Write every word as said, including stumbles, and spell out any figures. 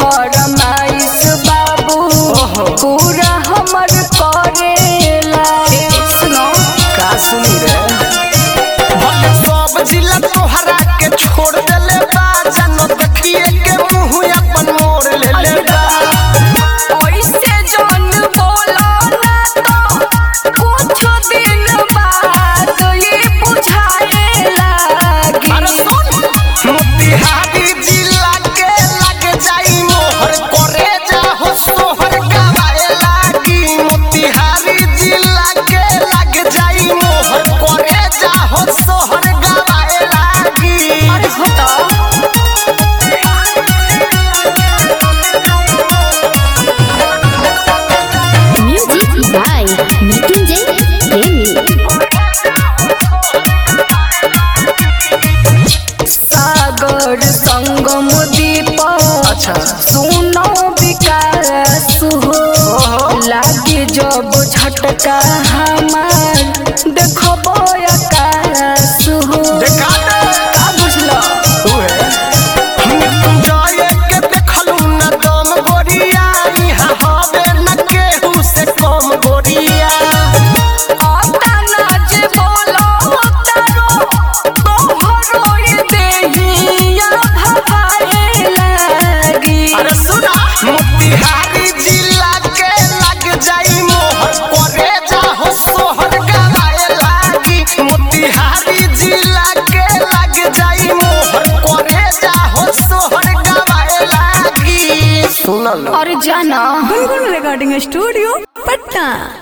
फरमाइश बाबू पूरा हमर करेला। सुनो का सुनी रे भले सब जिला तोहरा के छोड़ देले बा जन देखिए के मुंह अपन मोड़ ले ले बा। ओइसे जन बोलो ना तो कुछ दिन बाद ये बुझाए लागी। अरे सुन मोतिहारी जिला के लग जाई मोहर करे जा हो सोहर गवाए लागी। मोतिहारी जिला के लग जाई मोहर करे जा हो सोहर गवाए लागी। अरे होता Music by Mrityunjay Premi. सागर संगम दीप अच्छा सुनो विकास हो लागे जब झटका हमार देखबो आकाश हो। देखा दे का बुझलो तू है मृत्युंजय के देखलू न दम गोरिया यहाँ हवे न केहू से कम गोरिया। आता नाच बोलो तारो तोहरो ये देहिया भवाए लागी। अरे सुना मोतिहारी जिला के लग जाई मोहर करे जा हो सोहर गवाए लागी। मोतिहारी जिला के लग जाई मोहर करे जा हो सोहर गवाए लागी। सुनल और जाना गुनगुन रिकॉर्डिंग स्टूडियो पटना।